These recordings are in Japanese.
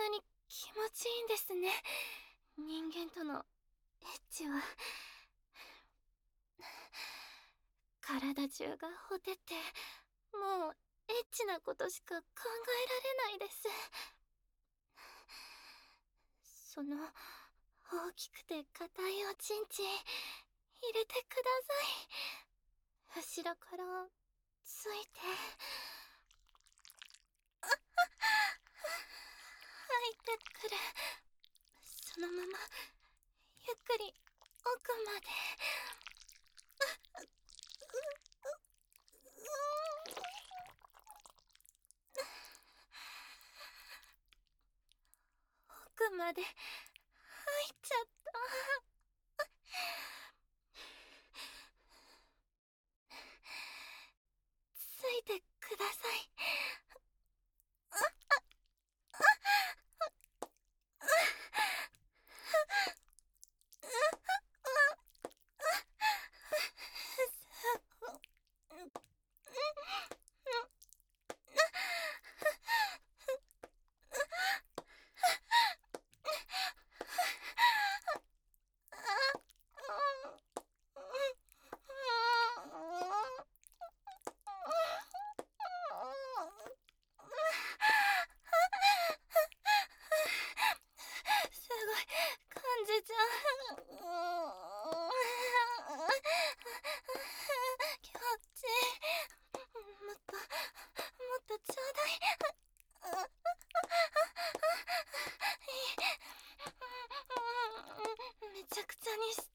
なに気持ちいいんですね。人間とのエッチは。体中がほてって、もうエッチなことしか考えられないです。その大きくて硬いおちんちん入れてください。後ろからついて入ってくる。そのままゆっくり奥まで。奥まで入っちゃった。ついてください。すごい感じちゃう。気持ちいい。もっとちょうだい。めちゃくちゃにして。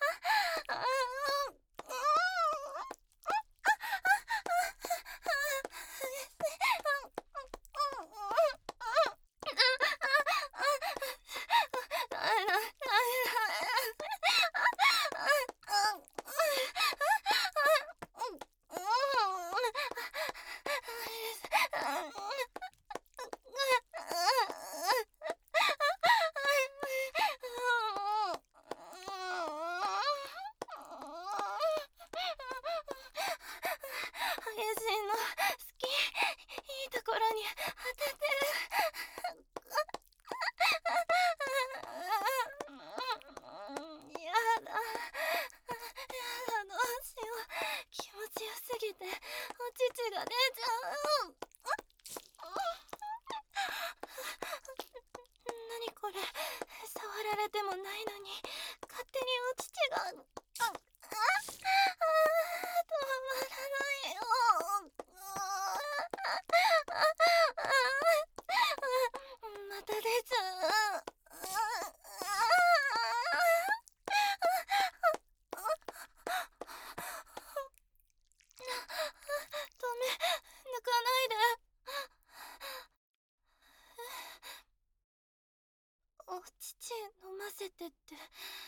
激しいの好き。いいところに当たってる。やだどうしよう。気持ちよすぎてお乳が出ちゃう。何これ、触られてもないのに勝手にお乳が。止まらないよ。また出ちゃう。抜かないで。お乳飲ませてって。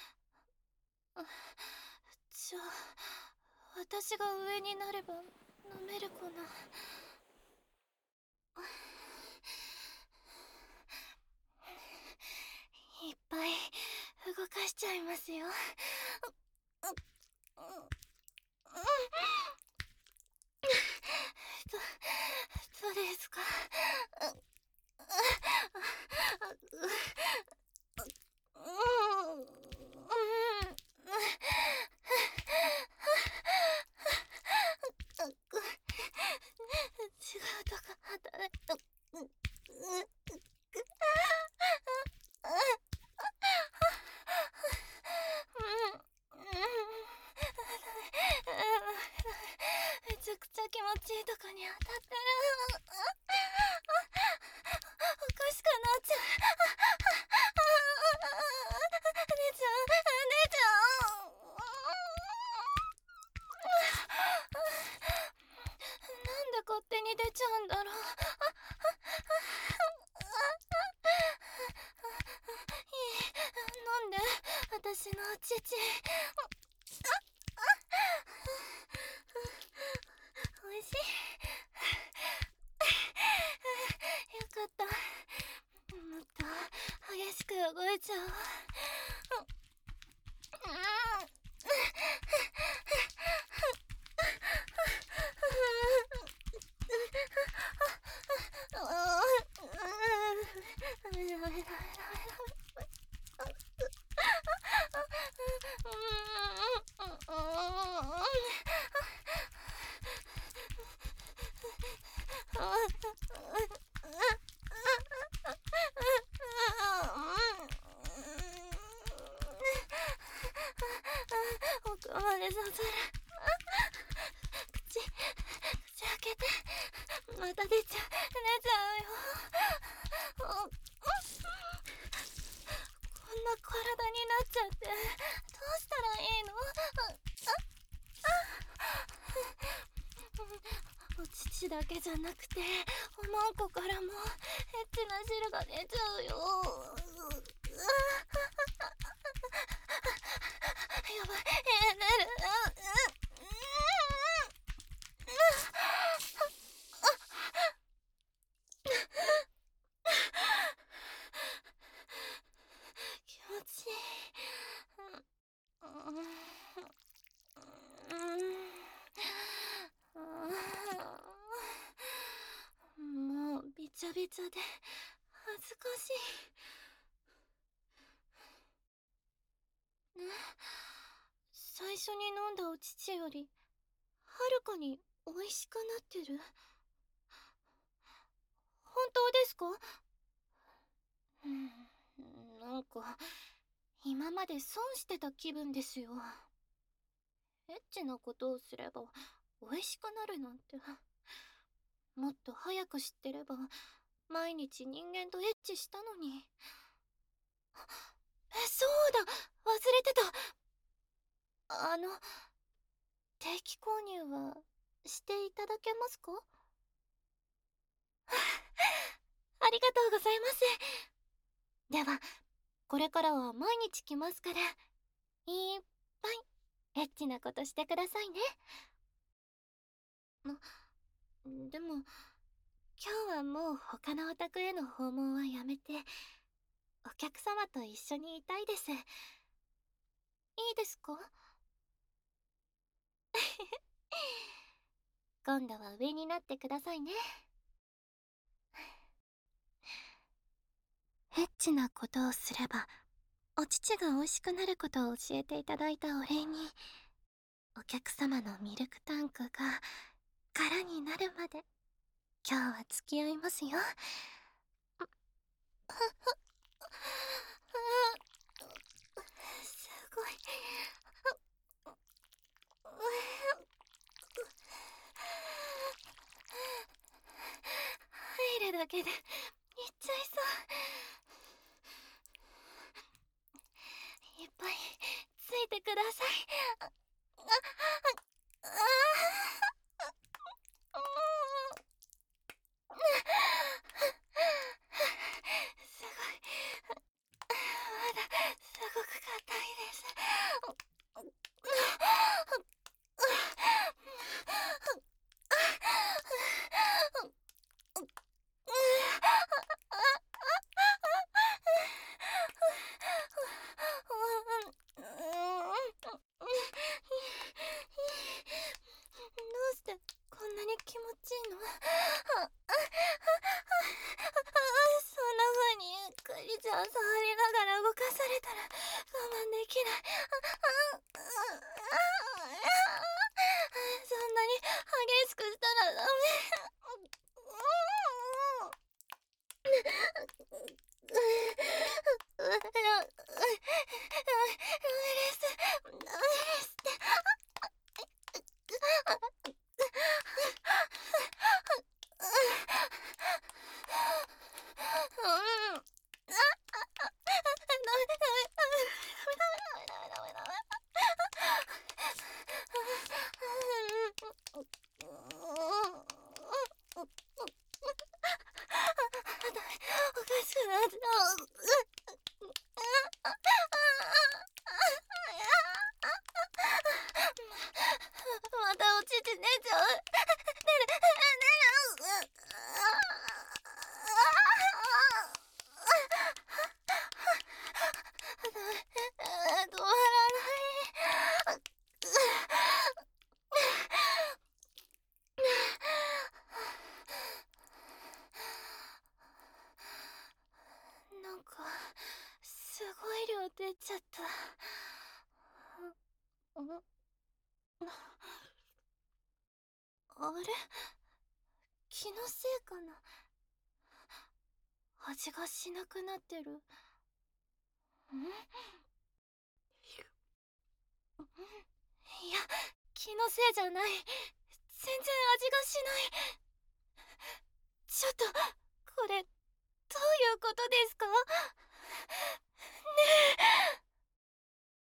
じゃあ私が上になれば飲めるかな。いっぱい動かしちゃいますよ。どうですか。違うとこ働いた。めちゃくちゃ気持ちいいとこに当たってる。おかしくなっちゃう。姉ちゃん、姉ちゃん。なんで勝手に出ちゃうんだろう。 奥まで刺さる。口開けて。また出ちゃうよ。こんな体になっちゃって、どうしたらいいの？お乳だけじゃなくて、おまんこからもエッチな汁が出ちゃうよ。やばい、エネル。気持ちいい。もうびちゃびちゃで恥ずかしい。最初に飲んだお乳よりはるかに美味しくなってる。本当ですか？なんか今まで損してた気分ですよ。エッチなことをすれば美味しくなるなんて。もっと早く知ってれば毎日人間とエッチしたのに。そうだ、忘れてた。定期購入はしていただけますか？ありがとうございます。ではこれからは毎日来ますから、いっぱいエッチなことしてくださいね。でも今日はもう他のお宅への訪問はやめて、お客様と一緒にいたいです。いいですか？今度は上になってくださいね。エッチなことをすればお乳が美味しくなることを教えていただいたお礼に、お客様のミルクタンクが空になるまで今日は付き合いますよ。すごい。入るだけでいっちゃいそう。いっぱいついてください。すごい。まだすごく硬いです。どうしてこんなに気持ちいいの？そんな風にクリちゃん触りながら動かされたら我慢できない。そんなに激しくしたらダメ。ダメです。ダメですって。おかしくなっちゃう。またお乳出ちゃう。出る。止まらない。なんかすごい量出ちゃった。あれ、 気のせいかな。味がしなくなってる。ん？いや、気のせいじゃない。全然味がしない。ちょっと、これ、どういうことですか？ね